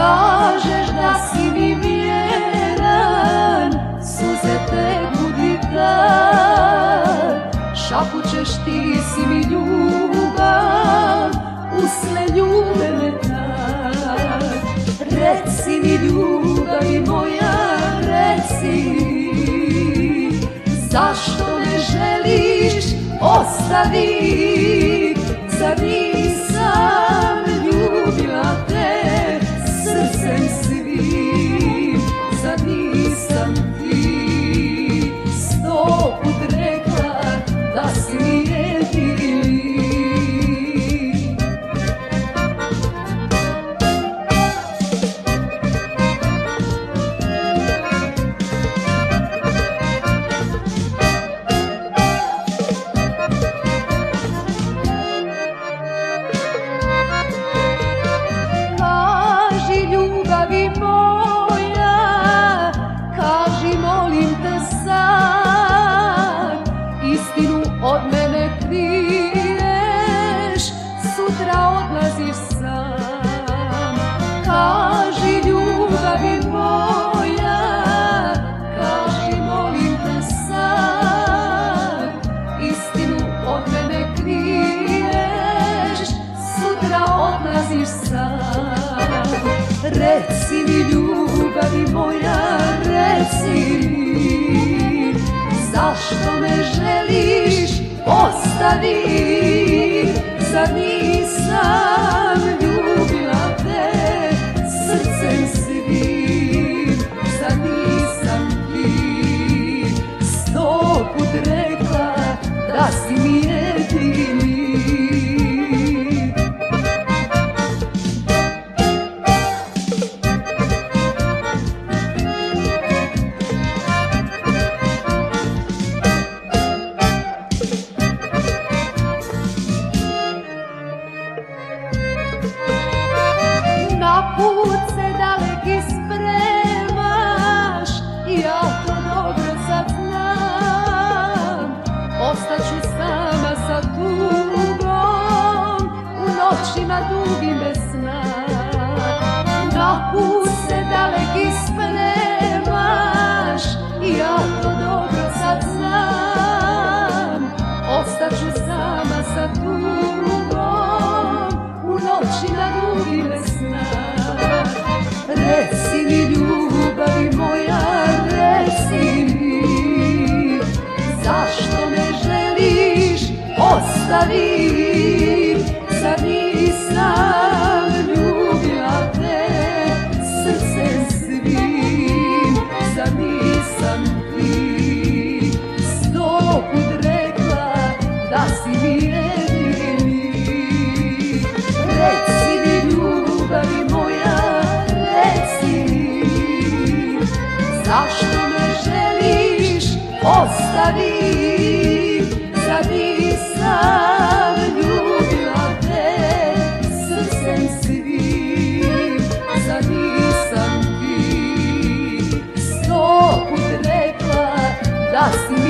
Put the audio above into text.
kažeš da si mi vjeran, suze te budi dan. Šapućeš ti si mi ljubav, usne ljubene dan. Reci mi ljubavi moja, reci, zašto me želiš ostavit? Zar nisam ljubila te srcem svim? Zar nisam ti 100 put rekla da si mi jedini? Ljubavi moja, kaži molim te sad, istinu od mene kriješ, sutra odlaziš sam. Kaži ljubavi moja, kaži molim te sad, istinu od mene kriješ, sutra odlaziš sam. Reci mi ljubavi moja, reci, zašto me želiš ostavit? Zar nisam ljubila te srcem svim? Zar nisam ti 100 put rekla da si mi jedini? Na put se daleki spremaš, ja to dobro sad znam. Ostaću sama sa tugom, u noćima dugim bez sna. Na put se daleki spremaš, ja to dobro sad znam. Ostaću sama sa tugom, u noćima dugim bez sna. Reci mi ljubavi moja, reci mi, zašto me želiš ostavit? Zar nisam ljubila te srcem svim? Zar nisam ti 100 put rekla da si mi jedini? Reci mi ljubavi moja, zašto me želiš ostavit? Zar nisam ljubila te srcem svim? Zar nisam ti 100 put rekla da si